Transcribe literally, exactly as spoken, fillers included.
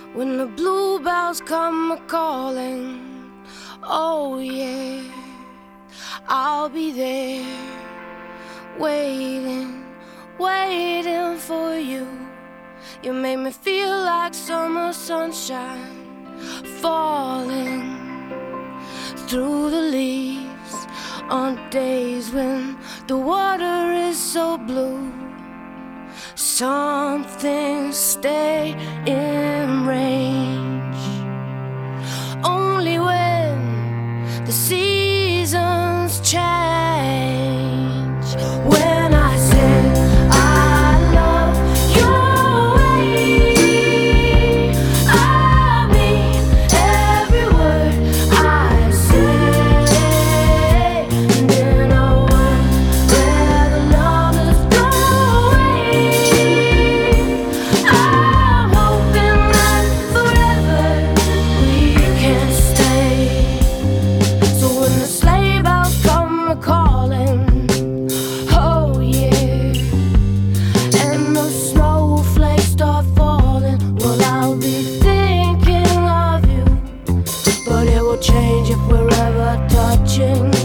When the bluebells come a-calling, oh yeah, I'll be there, waiting, waiting for you. You make me feel like summer sunshine falling through the leaves on days when the water is so blue. Some things stay in range only when the seasons change. When I say I love your way, I mean every word I say. And in a world where the lovers go away, I'm hoping that forever we can stay. So when the sleigh bells come a-calling, oh yeah, and the snowflakes start falling, well, I'll be thinking of you. But it will change if we're ever touching.